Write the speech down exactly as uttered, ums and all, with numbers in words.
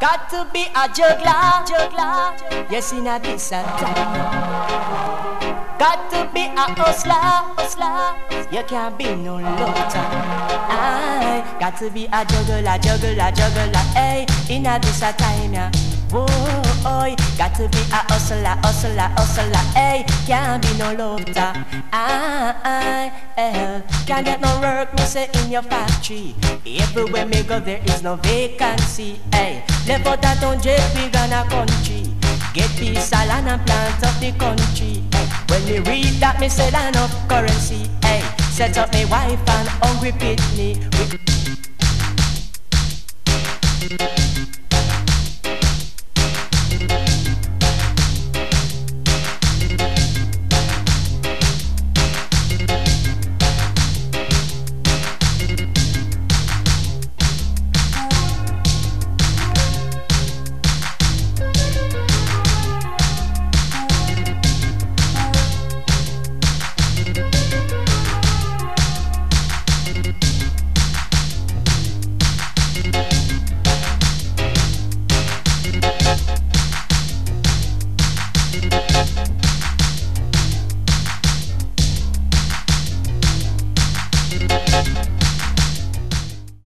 Got to be a juggler, juggler. Yes, in a this a time. Got to be a hustler, hustler. You can't be no loser. I got to be a juggler, juggler, juggler. Hey, in a this a time, yeah. Whoa, got to be a hustler, hustler, hustler. Hey, can't be no loser. I, I, can't get no work, me say in your factory. Everywhere me go, there is no vacancy. Hey, left out that on jet, we gonna country. Get peace, land and plant up the country. Hey, when me read that, me say land of currency. Hey, set up me wife and hungry pitney.